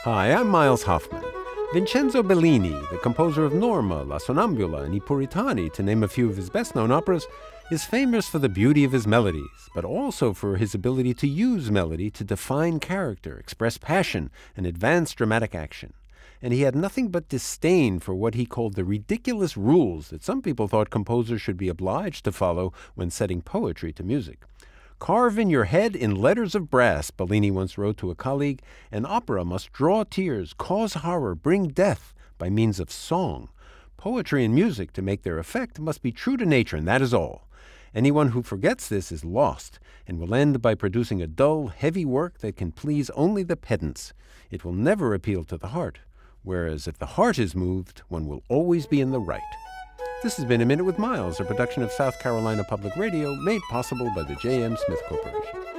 Hi, I'm Miles Hoffman. Vincenzo Bellini, the composer of Norma, La Sonnambula, and I Puritani, to name a few of his best-known operas, is famous for the beauty of his melodies, but also for his ability to use melody to define character, express passion, and advance dramatic action. And he had nothing but disdain for what he called the ridiculous rules that some people thought composers should be obliged to follow when setting poetry to music. Carve in your head in letters of brass, Bellini once wrote to a colleague, an opera must draw tears, cause horror, bring death by means of song. Poetry and music, to make their effect, must be true to nature, and that is all. Anyone who forgets this is lost, and will end by producing a dull, heavy work that can please only the pedants. It will never appeal to the heart, whereas if the heart is moved, one will always be in the right. This has been A Minute with Miles, a production of South Carolina Public Radio, made possible by the J.M. Smith Corporation.